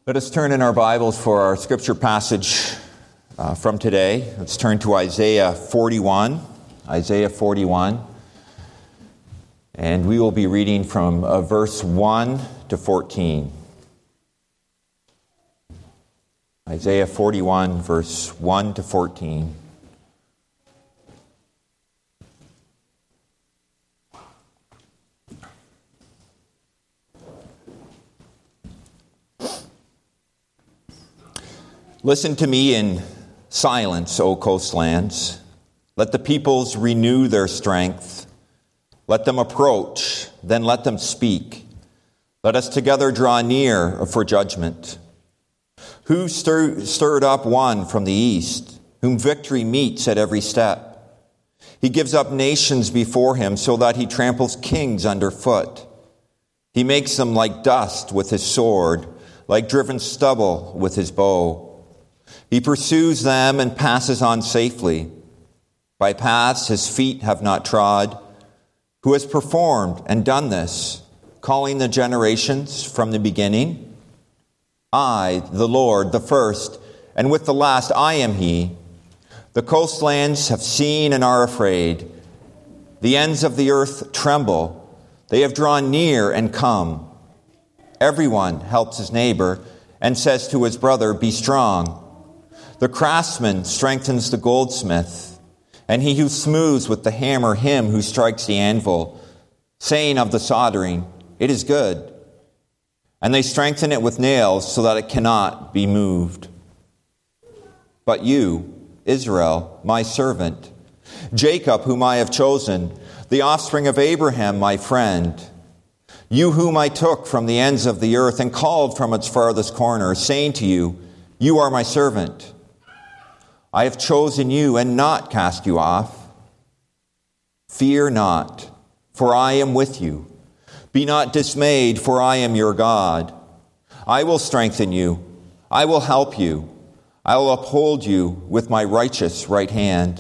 Let us turn in our Bibles for our scripture passage from today. Let's turn to Isaiah 41. Isaiah 41. And we will be reading from verse 1 to 14. Isaiah 41, verse 1 to 14. Listen to me in silence, O coastlands. Let the peoples renew their strength. Let them approach, then let them speak. Let us together draw near for judgment. Who stirred up one from the east, whom victory meets at every step? He gives up nations before him so that he tramples kings underfoot. He makes them like dust with his sword, like driven stubble with his bow. He pursues them and passes on safely. By paths his feet have not trod. Who has performed and done this, calling the generations from the beginning? I, the Lord, the first, and with the last I am he. The coastlands have seen and are afraid. The ends of the earth tremble. They have drawn near and come. Everyone helps his neighbor and says to his brother, "Be strong." The craftsman strengthens the goldsmith, and he who smooths with the hammer him who strikes the anvil, saying of the soldering, "It is good." And they strengthen it with nails so that it cannot be moved. But you, Israel, my servant, Jacob, whom I have chosen, the offspring of Abraham, my friend, you whom I took from the ends of the earth and called from its farthest corner, saying to you, "You are my servant." I have chosen you and not cast you off. Fear not, for I am with you. Be not dismayed, for I am your God. I will strengthen you. I will help you. I will uphold you with my righteous right hand.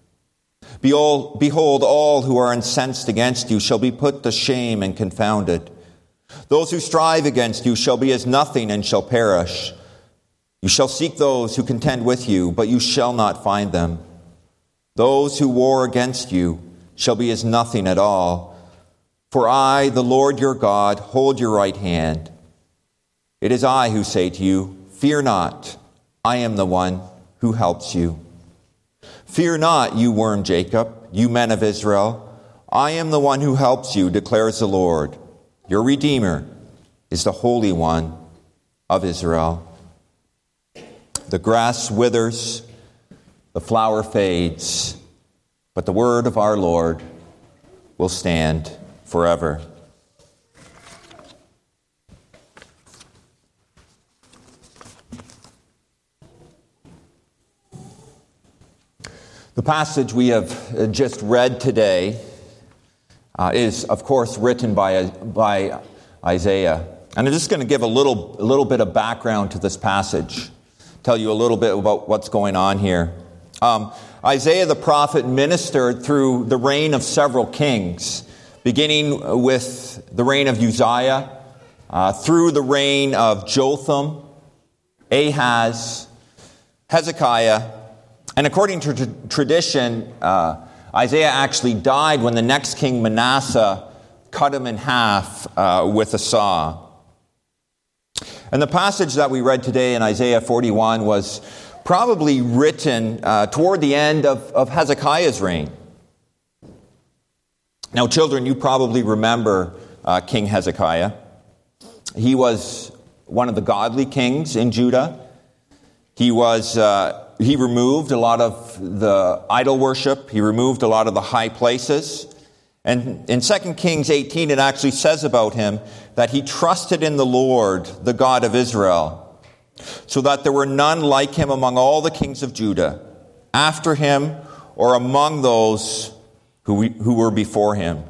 Behold, all who are incensed against you shall be put to shame and confounded. Those who strive against you shall be as nothing and shall perish. You shall seek those who contend with you, but you shall not find them. Those who war against you shall be as nothing at all. For I, the Lord your God, hold your right hand. It is I who say to you, "Fear not, I am the one who helps you." Fear not, you worm Jacob, you men of Israel. I am the one who helps you, declares the Lord. Your Redeemer is the Holy One of Israel. The grass withers, the flower fades, but the word of our Lord will stand forever. The passage we have just read today is, of course, written by Isaiah. And I'm just going to give a little bit of background to this passage. Tell you a little bit about what's going on here. Isaiah the prophet ministered through the reign of several kings, beginning with the reign of Uzziah, through the reign of Jotham, Ahaz, Hezekiah, and according to tradition, Isaiah actually died when the next king, Manasseh, cut him in half with a saw. And the passage that we read today in Isaiah 41 was probably written toward the end of Hezekiah's reign. Now, children, you probably remember King Hezekiah. He was one of the godly kings in Judah. He removed a lot of the idol worship. He removed a lot of the high places. And in 2 Kings 18, it actually says about him that he trusted in the Lord, the God of Israel, so that there were none like him among all the kings of Judah, after him or among those who were before him.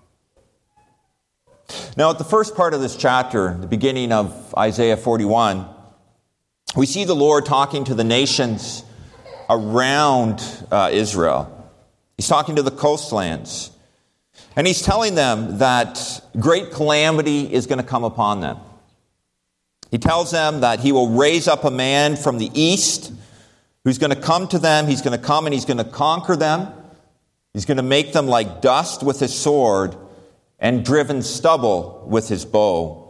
Now, at the first part of this chapter, the beginning of Isaiah 41, we see the Lord talking to the nations around Israel. He's talking to the coastlands. And he's telling them that great calamity is going to come upon them. He tells them that he will raise up a man from the east who's going to come to them. He's going to come and he's going to conquer them. He's going to make them like dust with his sword and driven stubble with his bow.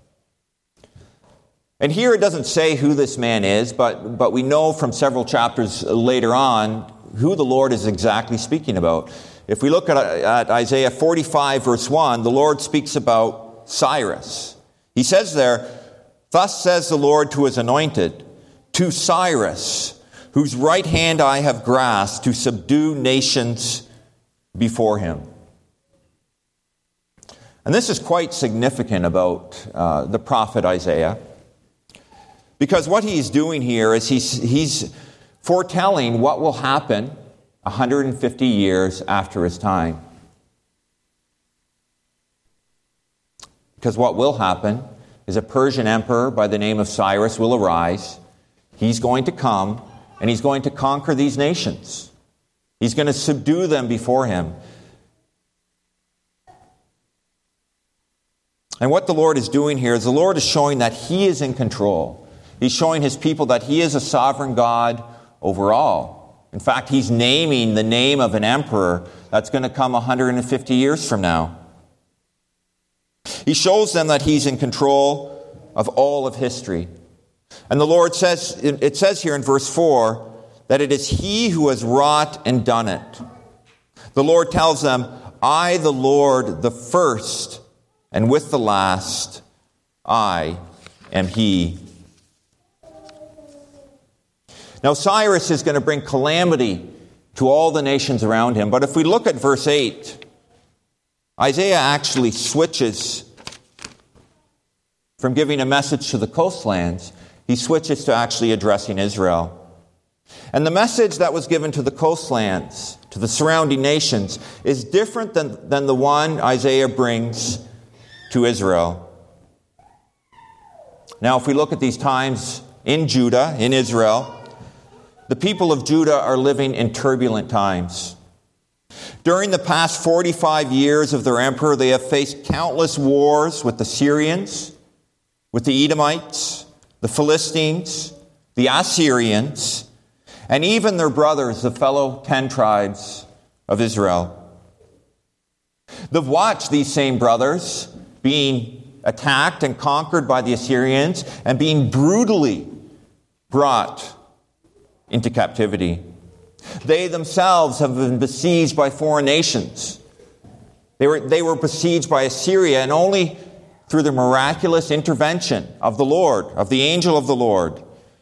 And here it doesn't say who this man is, but we know from several chapters later on who the Lord is exactly speaking about. If we look at Isaiah 45, verse 1, the Lord speaks about Cyrus. He says there, "Thus says the Lord to his anointed, to Cyrus, whose right hand I have grasped, to subdue nations before him." And this is quite significant about the prophet Isaiah, because what he's doing here is he's foretelling what will happen 150 years after his time. Because what will happen is a Persian emperor by the name of Cyrus will arise. He's going to come and he's going to conquer these nations. He's going to subdue them before him. And what the Lord is doing here is the Lord is showing that he is in control. He's showing his people that he is a sovereign God over all. In fact, he's naming the name of an emperor that's going to come 150 years from now. He shows them that he's in control of all of history. And the Lord says, it says here in verse 4, that it is he who has wrought and done it. The Lord tells them, "I, the Lord, the first, and with the last, I am he." Now Cyrus is going to bring calamity to all the nations around him. But if we look at verse 8, Isaiah actually switches from giving a message to the coastlands. He switches to actually addressing Israel. And the message that was given to the coastlands, to the surrounding nations, is different than the one Isaiah brings to Israel. Now, if we look at these times in Judah, in Israel, the people of Judah are living in turbulent times. During the past 45 years of their emperor, they have faced countless wars with the Syrians, with the Edomites, the Philistines, the Assyrians, and even their brothers, the fellow 10 tribes of Israel. They've watched these same brothers being attacked and conquered by the Assyrians and being brutally brought into captivity. They themselves have been besieged by foreign nations. They were besieged by Assyria, and only through the miraculous intervention of the Lord, of the angel of the Lord,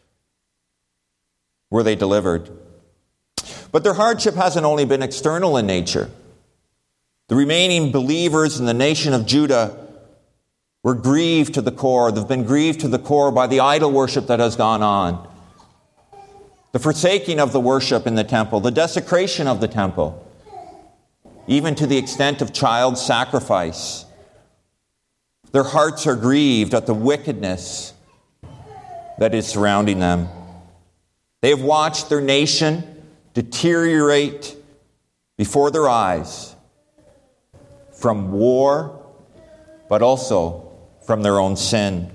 were they delivered. But their hardship hasn't only been external in nature. The remaining believers in the nation of Judah were grieved to the core. They've been grieved to the core by the idol worship that has gone on. The forsaking of the worship in the temple, the desecration of the temple, even to the extent of child sacrifice. Their hearts are grieved at the wickedness that is surrounding them. They have watched their nation deteriorate before their eyes from war, but also from their own sin.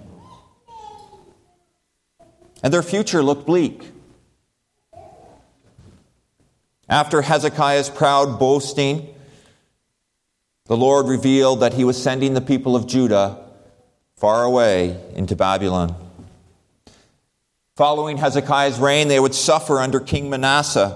And their future looked bleak. After Hezekiah's proud boasting, the Lord revealed that he was sending the people of Judah far away into Babylon. Following Hezekiah's reign, they would suffer under King Manasseh,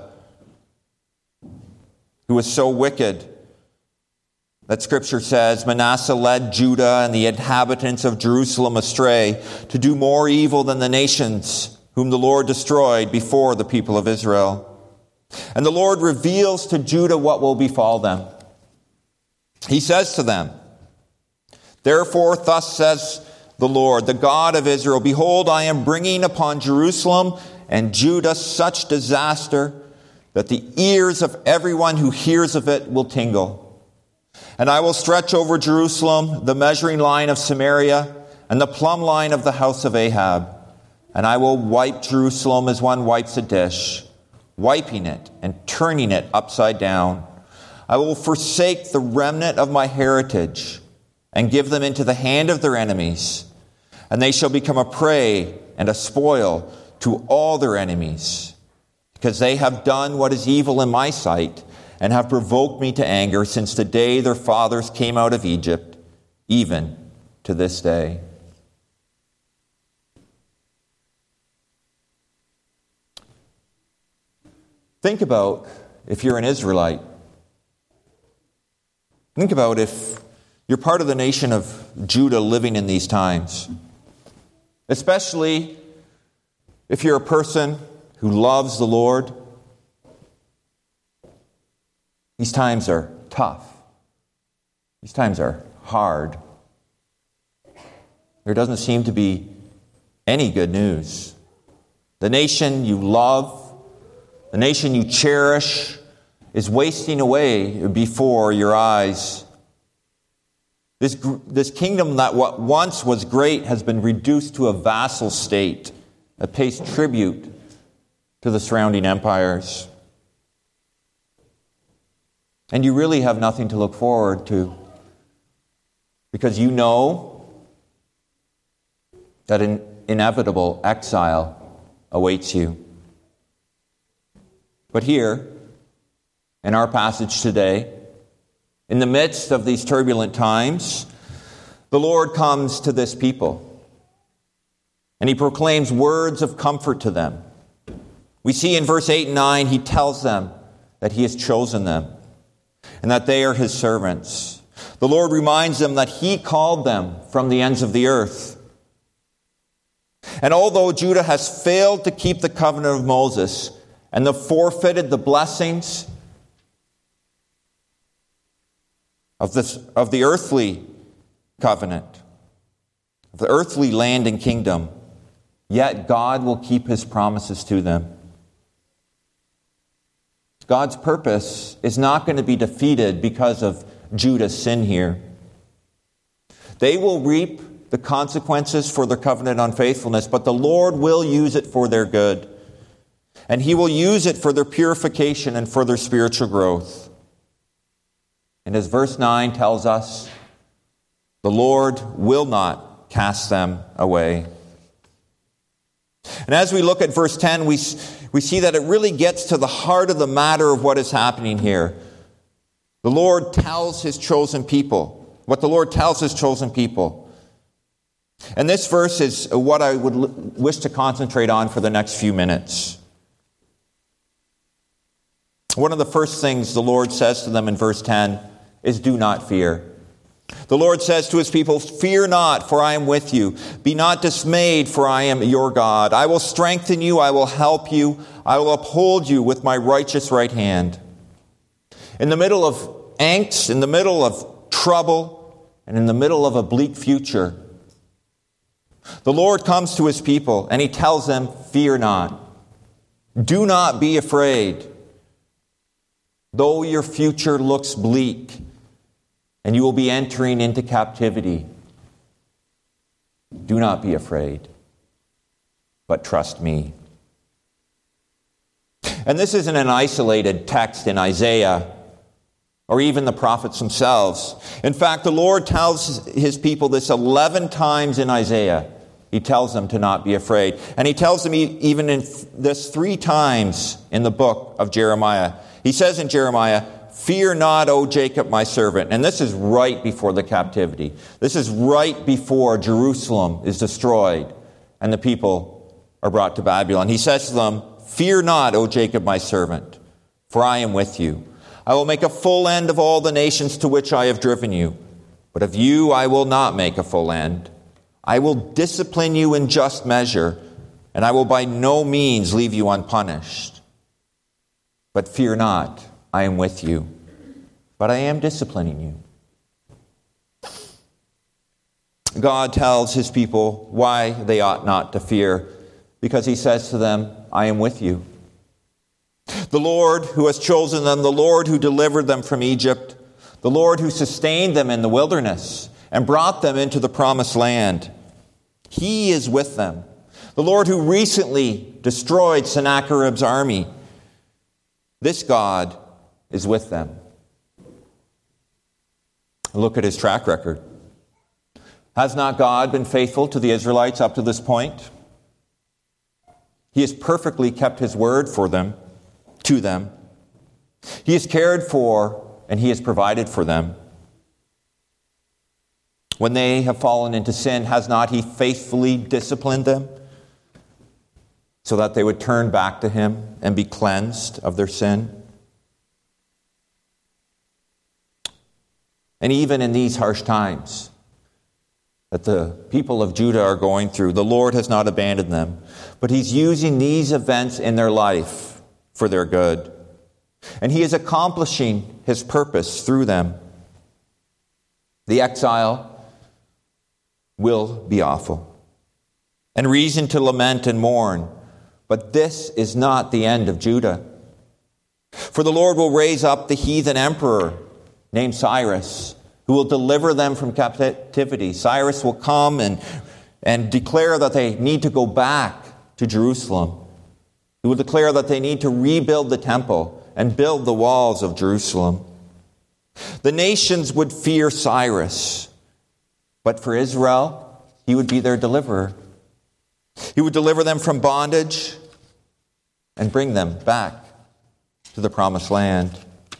who was so wicked that Scripture says Manasseh led Judah and the inhabitants of Jerusalem astray to do more evil than the nations whom the Lord destroyed before the people of Israel. And the Lord reveals to Judah what will befall them. He says to them, "Therefore, thus says the Lord, the God of Israel, behold, I am bringing upon Jerusalem and Judah such disaster that the ears of everyone who hears of it will tingle. And I will stretch over Jerusalem the measuring line of Samaria and the plumb line of the house of Ahab. And I will wipe Jerusalem as one wipes a dish, wiping it and turning it upside down. I will forsake the remnant of my heritage and give them into the hand of their enemies. and they shall become a prey and a spoil to all their enemies, because they have done what is evil in my sight, and have provoked me to anger since the day their fathers came out of Egypt, even to this day. Think about if you're an Israelite. Think about if you're part of the nation of Judah living in these times. Especially if you're a person who loves the Lord. These times are tough. These times are hard. There doesn't seem to be any good news. The nation you love, the nation you cherish, is wasting away before your eyes. This kingdom that once was great has been reduced to a vassal state that pays tribute to the surrounding empires. And you really have nothing to look forward to, because you know that an inevitable exile awaits you. But here, in our passage today, in the midst of these turbulent times, the Lord comes to this people, and He proclaims words of comfort to them. We see in verse 8 and 9, He tells them that He has chosen them, and that they are His servants. The Lord reminds them that He called them from the ends of the earth. And although Judah has failed to keep the covenant of Moses and have forfeited the blessings of the earthly covenant, of the earthly land and kingdom, yet God will keep His promises to them. God's purpose is not going to be defeated because of Judah's sin here. They will reap the consequences for their covenant unfaithfulness, but the Lord will use it for their good. And He will use it for their purification and for their spiritual growth. And as verse 9 tells us, the Lord will not cast them away. And as we look at verse 10, we see that it really gets to the heart of the matter of what is happening here. The Lord tells His chosen people, what the Lord tells His chosen people. And this verse is what I would wish to concentrate on for the next few minutes. One of the first things the Lord says to them in verse 10 is, do not fear. The Lord says to His people, fear not, for I am with you. Be not dismayed, for I am your God. I will strengthen you. I will help you. I will uphold you with my righteous right hand. In the middle of angst, in the middle of trouble, and in the middle of a bleak future, the Lord comes to His people and He tells them, fear not. Do not be afraid. Though your future looks bleak, and you will be entering into captivity, do not be afraid, but trust me. And this isn't an isolated text in Isaiah or even the prophets themselves. In fact, the Lord tells His people this 11 times in Isaiah. He tells them to not be afraid. And He tells them even in this 3 times in the book of Jeremiah. He says in Jeremiah, fear not, O Jacob, my servant. And this is right before the captivity. This is right before Jerusalem is destroyed and the people are brought to Babylon. He says to them, fear not, O Jacob, my servant, for I am with you. I will make a full end of all the nations to which I have driven you. But of you I will not make a full end. I will discipline you in just measure, and I will by no means leave you unpunished. But fear not, I am with you, but I am disciplining you. God tells His people why they ought not to fear, because He says to them, I am with you. The Lord who has chosen them, the Lord who delivered them from Egypt, the Lord who sustained them in the wilderness and brought them into the promised land, He is with them. The Lord who recently destroyed Sennacherib's army, this God is with them. Look at His track record. Has not God been faithful to the Israelites up to this point? He has perfectly kept his word for them, to them. He has cared for and he has provided for them. When they have fallen into sin, has not he faithfully disciplined them so that they would turn back to him and be cleansed of their sin? And even in these harsh times that the people of Judah are going through, the Lord has not abandoned them, but he's using these events in their life for their good. And he is accomplishing his purpose through them. The exile will be awful, and reason to lament and mourn, but this is not the end of Judah. For the Lord will raise up the heathen emperor named Cyrus, who will deliver them from captivity. Cyrus will come and declare that they need to go back to Jerusalem. He will declare that they need to rebuild the temple and build the walls of Jerusalem. The nations would fear Cyrus, but for Israel, he would be their deliverer. He would deliver them from bondage and bring them back to the promised land.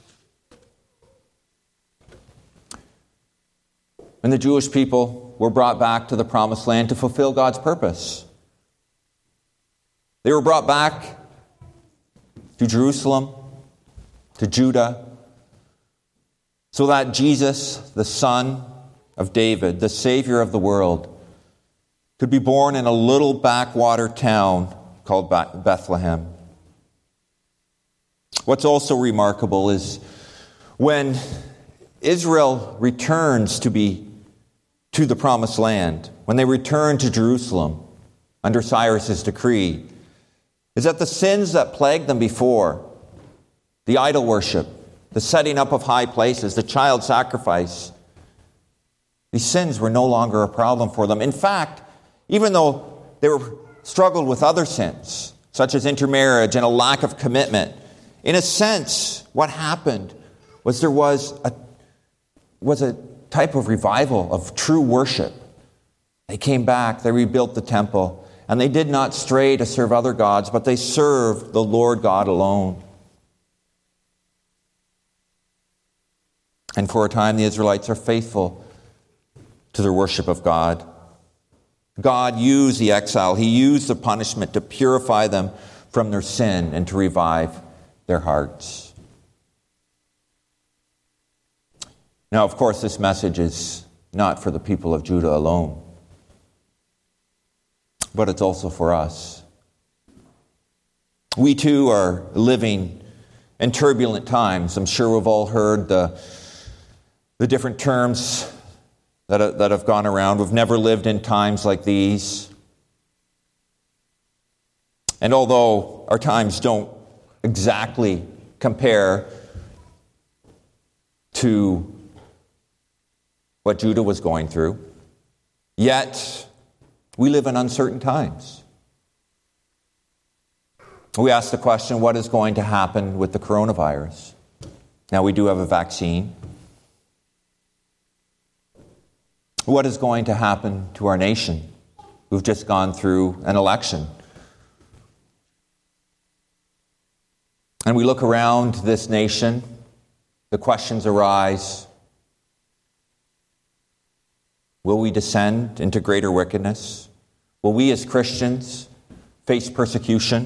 And the Jewish people were brought back to the promised land to fulfill God's purpose. They were brought back to Jerusalem, to Judah, so that Jesus, the Son of David, the Savior of the world, could be born in a little backwater town called Bethlehem. What's also remarkable is when Israel returns to the promised land, when they return to Jerusalem under Cyrus's decree, is that the sins that plagued them before, the idol worship, the setting up of high places, the child sacrifice, these sins were no longer a problem for them. In fact, even though they struggled with other sins, such as intermarriage and a lack of commitment, in a sense, what happened was there was a type of revival of true worship. They came back, they rebuilt the temple, and they did not stray to serve other gods, but they served the Lord God alone. And for a time, the Israelites are faithful to their worship of God. God used the exile. He used the punishment to purify them from their sin and to revive their hearts. Now, of course, this message is not for the people of Judah alone, but it's also for us. We too are living in turbulent times. I'm sure we've all heard the different terms that have gone around. We've never lived in times like these. And although our times don't exactly compare to what Judah was going through, yet we live in uncertain times. We ask the question, what is going to happen with the coronavirus? Now, we do have a vaccine. What is going to happen to our nation? We've just gone through an election. And we look around this nation, the questions arise. Will we descend into greater wickedness? Will we as Christians face persecution?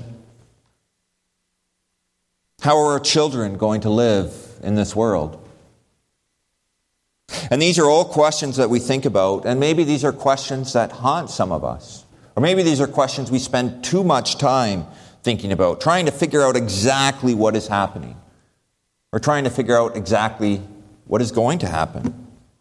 How are our children going to live in this world? And these are all questions that we think about, and maybe these are questions that haunt some of us. Or maybe these are questions we spend too much time thinking about, trying to figure out exactly what is happening, or trying to figure out exactly what is going to happen.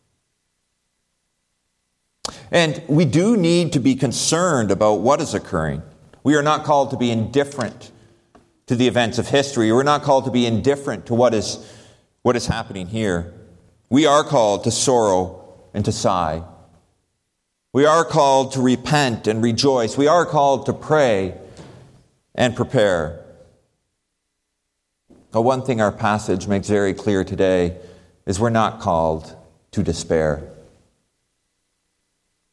And we do need to be concerned about what is occurring. We are not called to be indifferent to the events of history. We're not called to be indifferent to what is happening here. We are called to sorrow and to sigh. We are called to repent and rejoice. We are called to pray and prepare. But one thing our passage makes very clear today is we're not called to despair.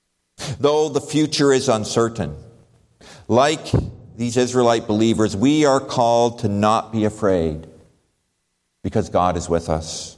Though the future is uncertain, like these Israelite believers, we are called to not be afraid because God is with us.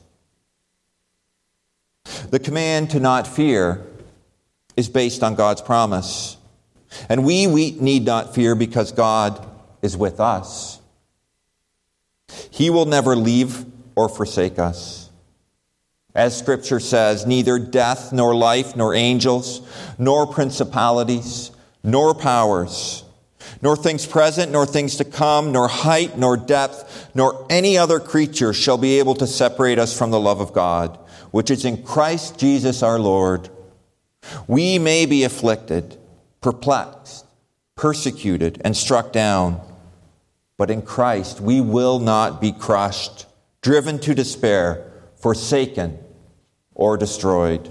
The command to not fear is based on God's promise. And we need not fear because God is with us. He will never leave or forsake us. As Scripture says, neither death, nor life, nor angels, nor principalities, nor powers, nor things present, nor things to come, nor height, nor depth, nor any other creature shall be able to separate us from the love of God, which is in Christ Jesus our Lord. We may be afflicted, perplexed, persecuted, and struck down, but in Christ we will not be crushed, driven to despair, forsaken, or destroyed.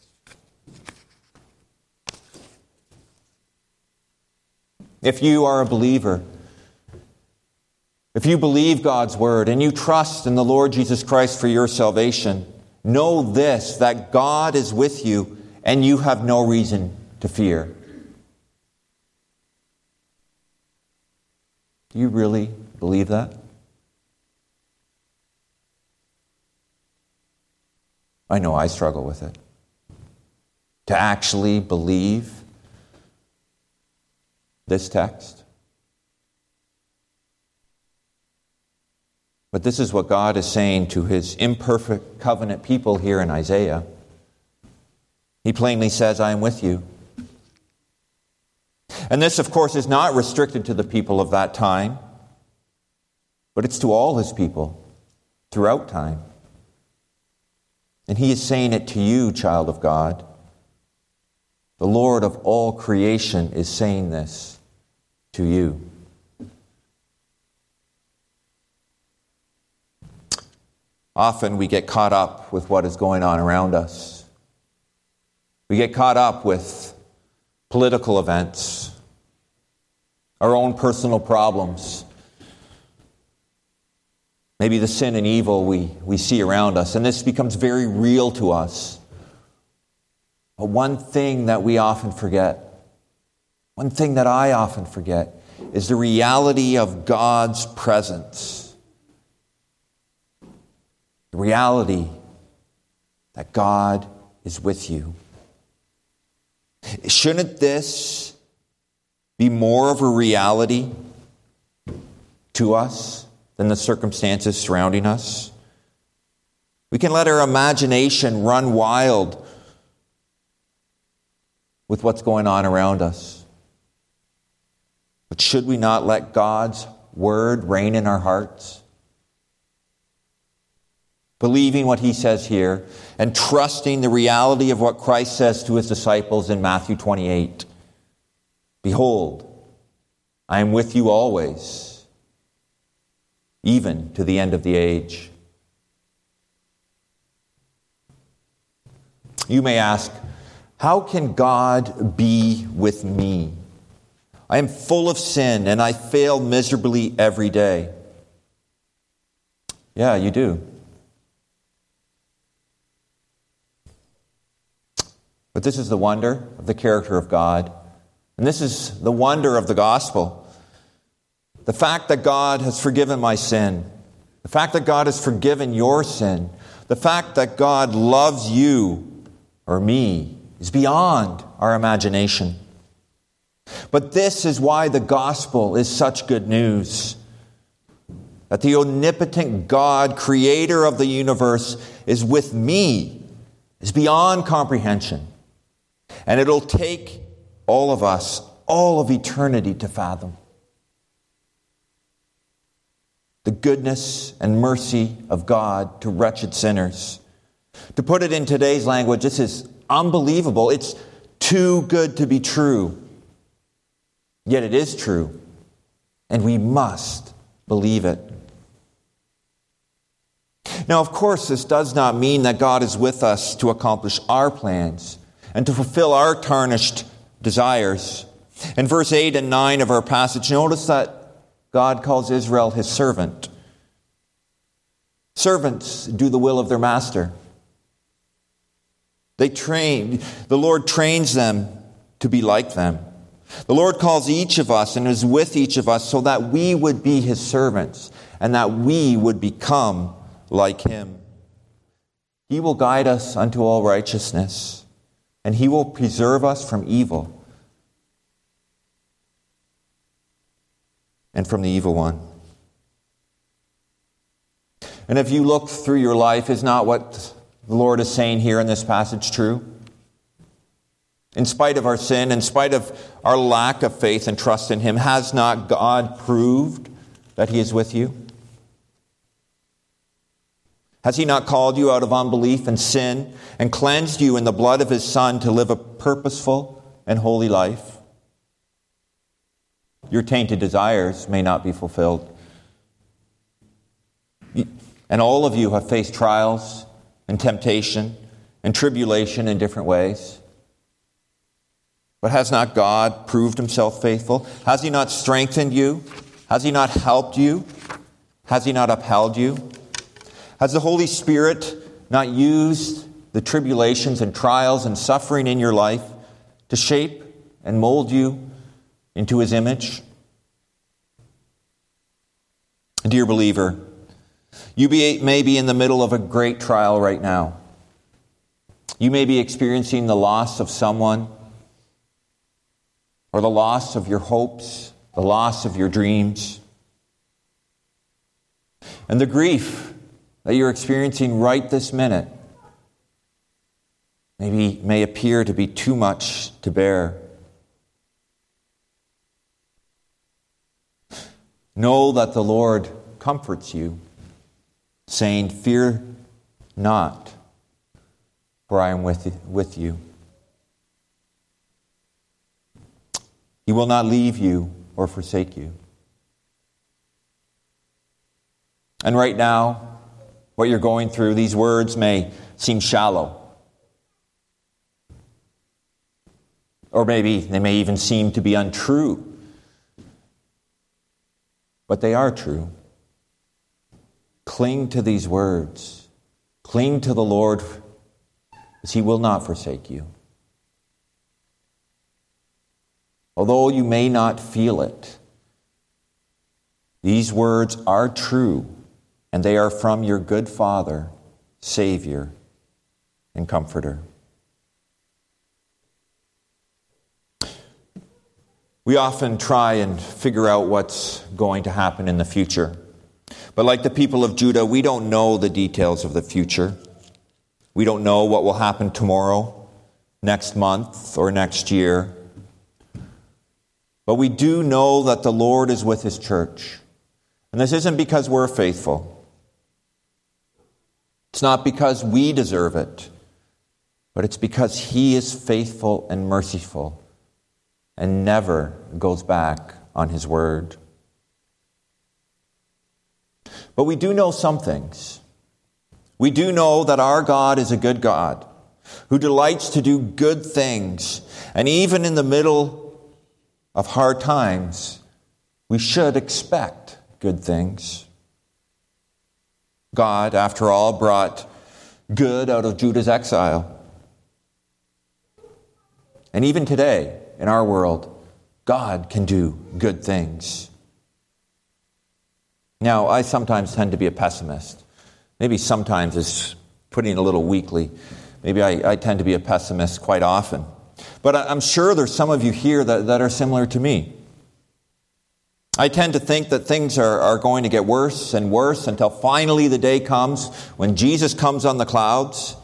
If you are a believer, if you believe God's word and you trust in the Lord Jesus Christ for your salvation, know this, that God is with you and you have no reason to fear. Do you really believe that? I know I struggle with it. To actually believe this text. But this is what God is saying to his imperfect covenant people here in Isaiah. He plainly says, I am with you. And this, of course, is not restricted to the people of that time, but it's to all his people throughout time. And he is saying it to you, child of God. The Lord of all creation is saying this to you. Often we get caught up with what is going on around us. We get caught up with political events, our own personal problems, maybe the sin and evil we see around us, and this becomes very real to us. But one thing that we often forget, one thing that I often forget, is the reality of God's presence. The reality that God is with you. Shouldn't this be more of a reality to us than the circumstances surrounding us? We can let our imagination run wild with what's going on around us. But should we not let God's word reign in our hearts? Believing what he says here and trusting the reality of what Christ says to his disciples in Matthew 28. Behold, I am with you always, even to the end of the age. You may ask, how can God be with me? I am full of sin and I fail miserably every day. Yeah, you do. But this is the wonder of the character of God. And this is the wonder of the gospel. The fact that God has forgiven my sin. The fact that God has forgiven your sin. The fact that God loves you or me is beyond our imagination. But this is why the gospel is such good news. That the omnipotent God, creator of the universe, is with me, is beyond comprehension. And it'll take all of us, all of eternity to fathom. The goodness and mercy of God to wretched sinners. To put it in today's language, this is unbelievable. It's too good to be true. Yet it is true. And we must believe it. Now, of course, this does not mean that God is with us to accomplish our plans and to fulfill our tarnished desires. In verse 8 and 9 of our passage, notice that God calls Israel his servant. Servants do the will of their master. The Lord trains them to be like them. The Lord calls each of us and is with each of us so that we would be his servants and that we would become like him. He will guide us unto all righteousness, and he will preserve us from evil and from the evil one. And if you look through your life, is not what the Lord is saying here in this passage true? In spite of our sin, in spite of our lack of faith and trust in him, has not God proved that he is with you? Has he not called you out of unbelief and sin and cleansed you in the blood of his Son to live a purposeful and holy life? Your tainted desires may not be fulfilled. And all of you have faced trials and temptation and tribulation in different ways. But has not God proved himself faithful? Has he not strengthened you? Has he not helped you? Has he not upheld you? Has the Holy Spirit not used the tribulations and trials and suffering in your life to shape and mold you into his image? Dear believer, you may be in the middle of a great trial right now. You may be experiencing the loss of someone, or the loss of your hopes, the loss of your dreams. And the grief that you're experiencing right this minute may appear to be too much to bear. Know that the Lord comforts you, saying, "Fear not, for I am with you. He will not leave you or forsake you." And right now, what you're going through, these words may seem shallow. Or maybe they may even seem to be untrue. But they are true. Cling to these words. Cling to the Lord, because he will not forsake you. Although you may not feel it, these words are true, and they are from your good Father, Savior, and Comforter. We often try and figure out what's going to happen in the future. But like the people of Judah, we don't know the details of the future. We don't know what will happen tomorrow, next month, or next year. But we do know that the Lord is with his church. And this isn't because we're faithful. It's not because we deserve it. But it's because he is faithful and merciful and never goes back on his word. But we do know some things. We do know that our God is a good God who delights to do good things. And even in the middle of hard times, we should expect good things. God, after all, brought good out of Judah's exile. And even today, in our world, God can do good things. Now, I sometimes tend to be a pessimist. Maybe sometimes it's putting it a little weakly. Maybe I tend to be a pessimist quite often. But I'm sure there's some of you here that are similar to me. I tend to think that things are going to get worse and worse until finally the day comes when Jesus comes on the clouds.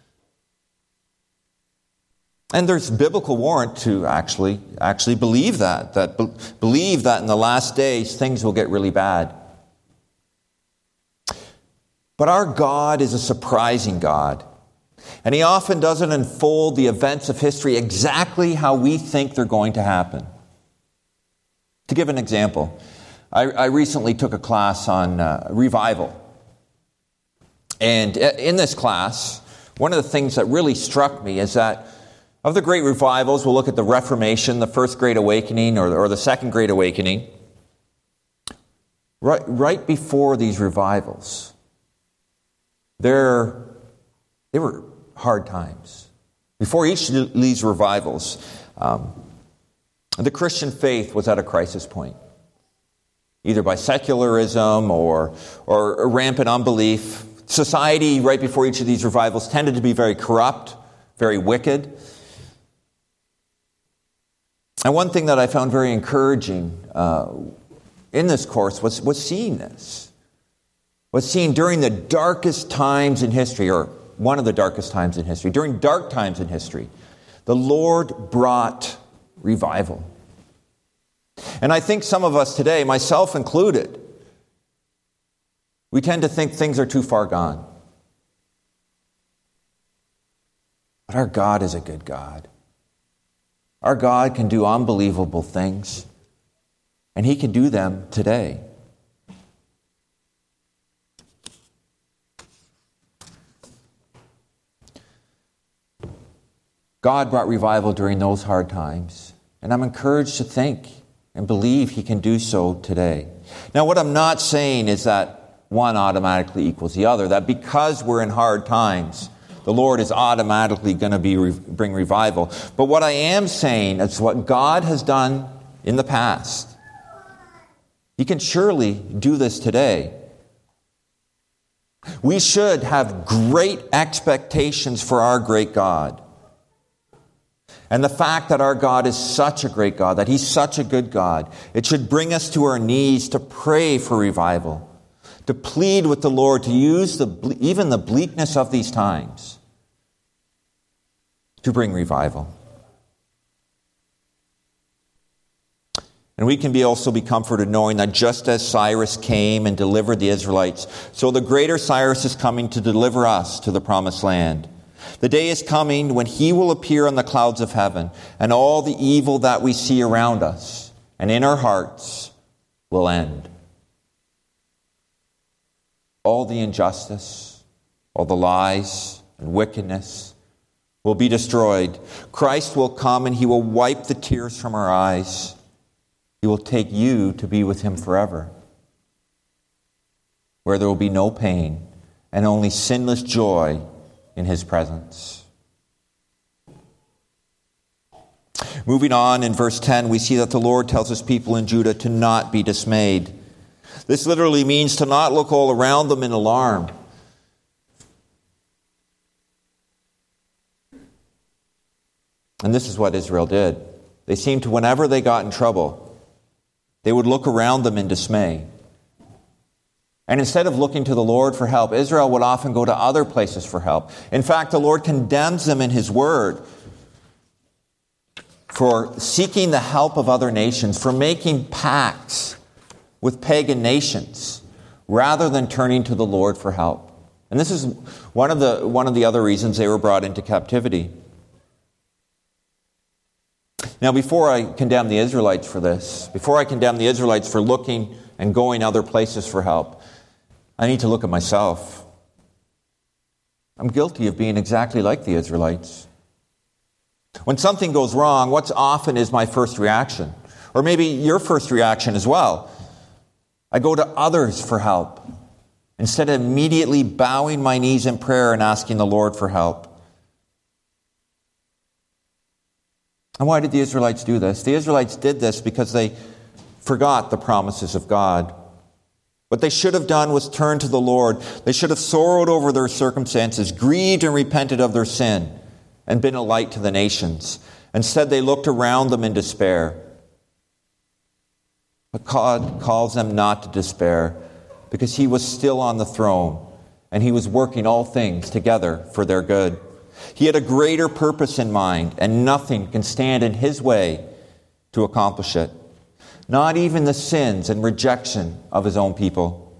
And there's biblical warrant to actually believe that believe that in the last days things will get really bad. But our God is a surprising God. And he often doesn't unfold the events of history exactly how we think they're going to happen. To give an example, I recently took a class on revival. And in this class, one of the things that really struck me is that of the great revivals, we'll look at the Reformation, the First Great Awakening, or the Second Great Awakening. Right before these revivals, they were hard times. Before each of these revivals, The Christian faith was at a crisis point, either by secularism or rampant unbelief. Society, right before each of these revivals, tended to be very corrupt, very wicked. And one thing that I found very encouraging in this course was seeing this. Was seeing during the darkest times in history, or one of the darkest times in history, during dark times in history, the Lord brought revival. And I think some of us today, myself included, we tend to think things are too far gone. But our God is a good God. Our God can do unbelievable things, and He can do them today. God brought revival during those hard times, and I'm encouraged to think and believe He can do so today. Now, what I'm not saying is that one automatically equals the other, that because we're in hard times, the Lord is automatically going to bring revival. But what I am saying is what God has done in the past, He can surely do this today. We should have great expectations for our great God. And the fact that our God is such a great God, that He's such a good God, it should bring us to our knees to pray for revival, to plead with the Lord, to use even the bleakness of these times to bring revival. And we can also be comforted knowing that just as Cyrus came and delivered the Israelites, so the greater Cyrus is coming to deliver us to the promised land. The day is coming when He will appear on the clouds of heaven, and all the evil that we see around us and in our hearts will end. All the injustice, all the lies and wickedness will be destroyed. Christ will come and He will wipe the tears from our eyes. He will take you to be with Him forever, where there will be no pain and only sinless joy in His presence. Moving on, in verse 10, we see that the Lord tells His people in Judah to not be dismayed. This literally means to not look all around them in alarm. And this is what Israel did. They seemed to, whenever they got in trouble, they would look around them in dismay. And instead of looking to the Lord for help, Israel would often go to other places for help. In fact, the Lord condemns them in His Word for seeking the help of other nations, for making pacts with pagan nations, rather than turning to the Lord for help. And this is one of the other reasons they were brought into captivity. Now, before I condemn the Israelites for this, before I condemn the Israelites for looking and going other places for help, I need to look at myself. I'm guilty of being exactly like the Israelites. When something goes wrong, what's often is my first reaction? Or maybe your first reaction as well. I go to others for help, instead of immediately bowing my knees in prayer and asking the Lord for help. And why did the Israelites do this? The Israelites did this because they forgot the promises of God. What they should have done was turn to the Lord. They should have sorrowed over their circumstances, grieved and repented of their sin, and been a light to the nations. Instead, they looked around them in despair. But God calls them not to despair, because He was still on the throne, and He was working all things together for their good. He had a greater purpose in mind, and nothing can stand in His way to accomplish it. Not even the sins and rejection of His own people.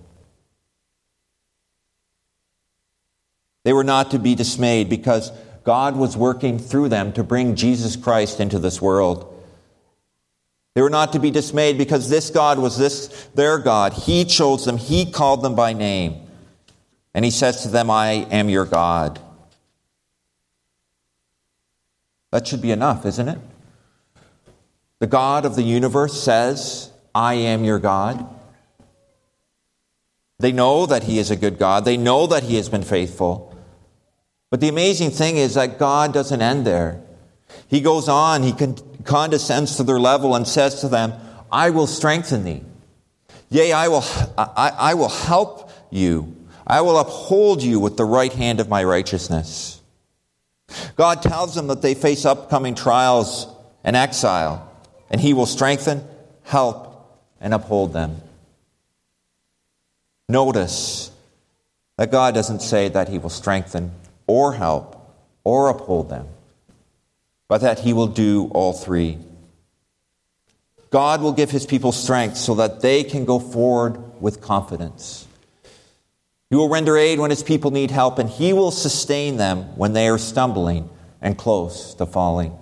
They were not to be dismayed because God was working through them to bring Jesus Christ into this world. They were not to be dismayed because this God was their God. He chose them. He called them by name. And He says to them, I am your God. That should be enough, isn't it? The God of the universe says, I am your God. They know that He is a good God. They know that He has been faithful. But the amazing thing is that God doesn't end there. He goes on. He condescends to their level and says to them, I will strengthen thee. Yea, I will help you. I will uphold you with the right hand of my righteousness. God tells them that they face upcoming trials and exile, and he will strengthen, help, and uphold them. Notice that God doesn't say that he will strengthen or help or uphold them, but that he will do all three. God will give his people strength so that they can go forward with confidence. He will render aid when his people need help, and he will sustain them when they are stumbling and close to falling.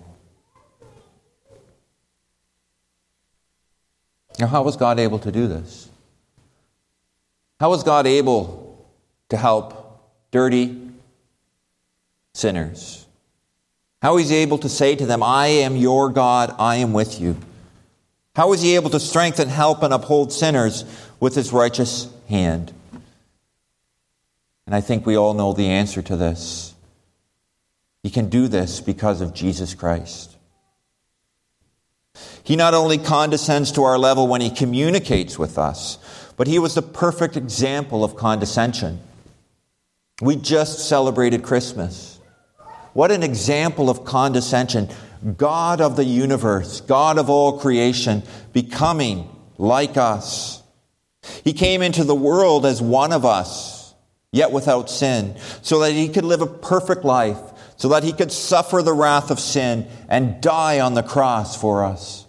Now, how was God able to do this? How was God able to help dirty sinners? How is he able to say to them, I am your God, I am with you? How is he able to strengthen, help, and uphold sinners with his righteous hand? And I think we all know the answer to this. He can do this because of Jesus Christ. He not only condescends to our level when he communicates with us, but he was the perfect example of condescension. We just celebrated Christmas. What an example of condescension. God of the universe, God of all creation, becoming like us. He came into the world as one of us, yet without sin, so that he could live a perfect life, so that he could suffer the wrath of sin and die on the cross for us.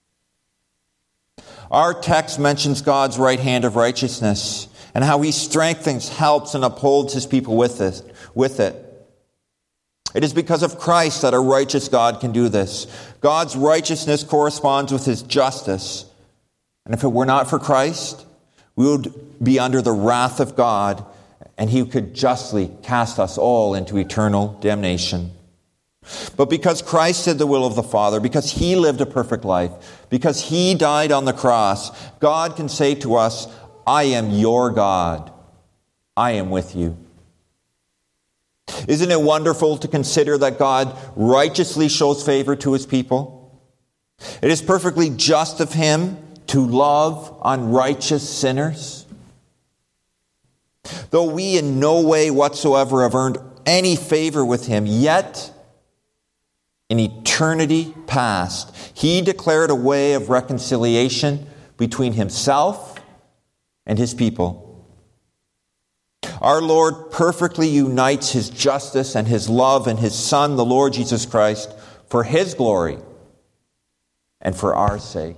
Our text mentions God's right hand of righteousness and how he strengthens, helps, and upholds his people with it. It is because of Christ that a righteous God can do this. God's righteousness corresponds with his justice. And if it were not for Christ, we would be under the wrath of God, and he could justly cast us all into eternal damnation. But because Christ did the will of the Father, because he lived a perfect life, because he died on the cross, God can say to us, I am your God. I am with you. Isn't it wonderful to consider that God righteously shows favor to his people? It is perfectly just of him to love unrighteous sinners. Though we in no way whatsoever have earned any favor with him, yet in eternity past, he declared a way of reconciliation between himself and his people. Our Lord perfectly unites his justice and his love in his Son, the Lord Jesus Christ, for his glory and for our sake.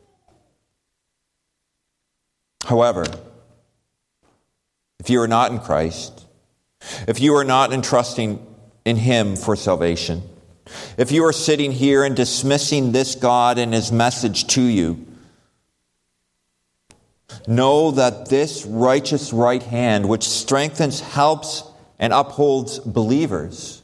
However, if you are not in Christ, if you are not entrusting in him for salvation, if you are sitting here and dismissing this God and his message to you, know that this righteous right hand, which strengthens, helps, and upholds believers,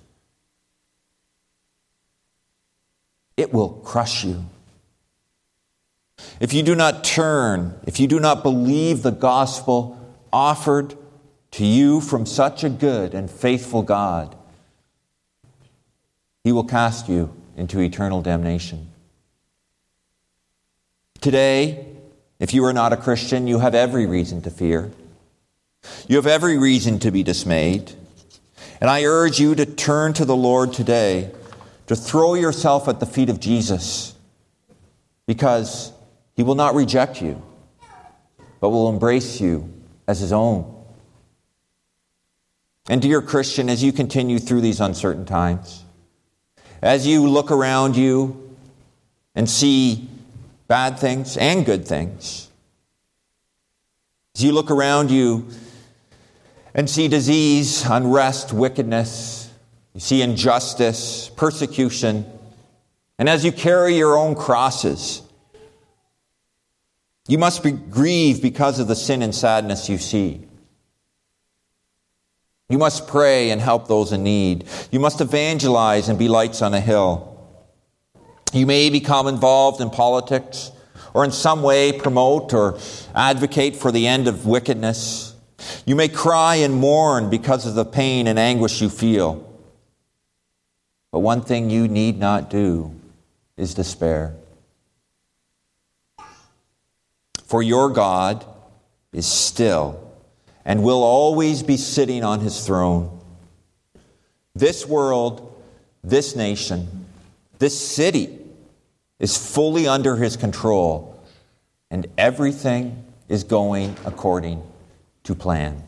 it will crush you. If you do not turn, if you do not believe the gospel offered to you from such a good and faithful God, he will cast you into eternal damnation. Today, if you are not a Christian, you have every reason to fear. You have every reason to be dismayed. And I urge you to turn to the Lord today, to throw yourself at the feet of Jesus, because he will not reject you, but will embrace you as his own. And dear Christian, as you continue through these uncertain times, as you look around you and see bad things and good things, as you look around you and see disease, unrest, wickedness, you see injustice, persecution, and as you carry your own crosses, you must be grieved because of the sin and sadness you see. You must pray and help those in need. You must evangelize and be lights on a hill. You may become involved in politics or in some way promote or advocate for the end of wickedness. You may cry and mourn because of the pain and anguish you feel. But one thing you need not do is despair. For your God is still and will always be sitting on his throne. This world, this nation, this city is fully under his control, and everything is going according to plan.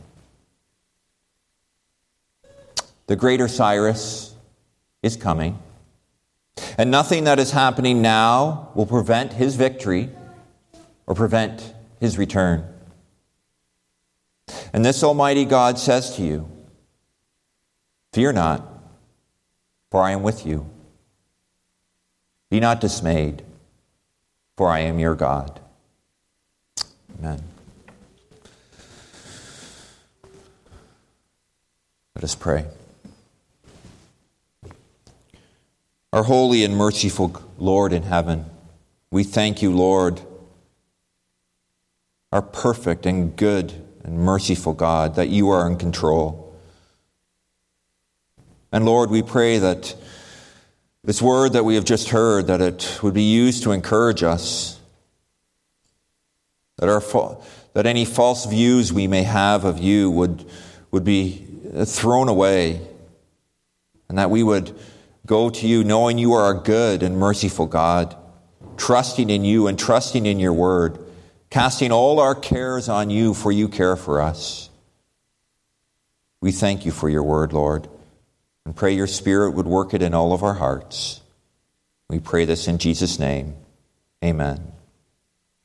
The greater Cyrus is coming, and nothing that is happening now will prevent his victory or prevent his return. And this Almighty God says to you, fear not, for I am with you. Be not dismayed, for I am your God. Amen. Let us pray. Our holy and merciful Lord in heaven, we thank you, Lord, our perfect and good and merciful God, that you are in control. And Lord, we pray that this word that we have just heard, that it would be used to encourage us, that any false views we may have of you would be thrown away, and that we would go to you knowing you are a good and merciful God, trusting in you and trusting in your word, casting all our cares on you, for you care for us. We thank you for your word, Lord, and pray your Spirit would work it in all of our hearts. We pray this in Jesus' name. Amen.